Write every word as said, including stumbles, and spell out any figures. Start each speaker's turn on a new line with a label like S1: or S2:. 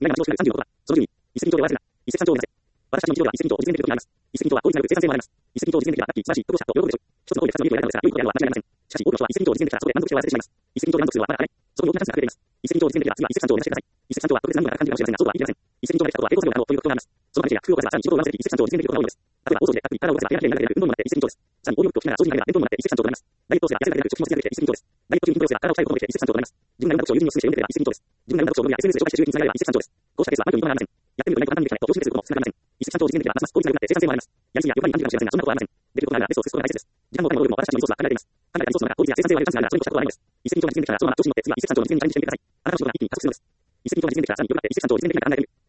S1: 意外な話をしながらさんじゅうの男は、そのじゅうに、一石二鳥で終わらせるな。一石三鳥を目指せ。私たちの企業では一石二鳥を実現できることがあります。一石二鳥は効率なく生産性もあります。一石二鳥を実現できたらラッキー、素晴らしい、と者と喜ぶでしょう。一つの行為で二つの利益を得られたのですが、良いことであるのは間違いありません。しかし多くの人は一石二鳥を実現できたらそこで満足して終わらせてしまいます。一石二鳥で満足するのはまだ早い。そこに大きなチャンスが隠れています。一石二鳥を実現できたら次は一石三鳥を目指してください。一石三鳥は特別な何かが感じるかもしれませんが、そうとは言い切れません。一石二鳥できたことは抵抗作業であろうという特徴があります。その関係や工夫をこなせばさらに仕事を上手くでき、一石三鳥を実現できることが多いのです。例えば大掃除でアプリ、体を動かせば手が綺麗になるだけで運動にもなって一石二鳥です。さらにオーディオブックを聞きながら掃除になれば弁当にもなって一石三鳥となります。ダイエットをすれば痩せるだけでなく貯金も実現できて一石二鳥です。ダイエット中に筋トレをすれば体を鍛えることもできて一石三鳥となります。自分が読んだ読書を友人に勧めて読んでくれば一石二鳥です。自分が読んだ読書をブログや エスエヌエス で紹介して収益につながれば一石三鳥です。公式サイトはアプリを読むまではありません。やってみると意外とうまくできないことを教えてくれることも少なくありません。一石三鳥を実現できればますます効率が良くなって生産性もあります。やりすぎや欲張りに感じるかもしれませんが、そんなことはありません。できることがあればベストを尽くすことが大切です。時間もお金も労力も私たちにリソースが大切です。時間もお金も労力もあるので、あなたがリソースの中で効率や生産性を上げるチャンスがあるのです。誰かリソースの中、効率や生産性を上げるチャンスがあるなら、それに越したことはないのです。一石二鳥が実現できたら、そのまま調子に乗って次は一石三鳥を実現にチャレンジしてみてください。あなたの仕事が一気に加速するのです。一石二鳥を実現できたら、さらに良くなって一石三鳥を実現できるなんて考えてみる。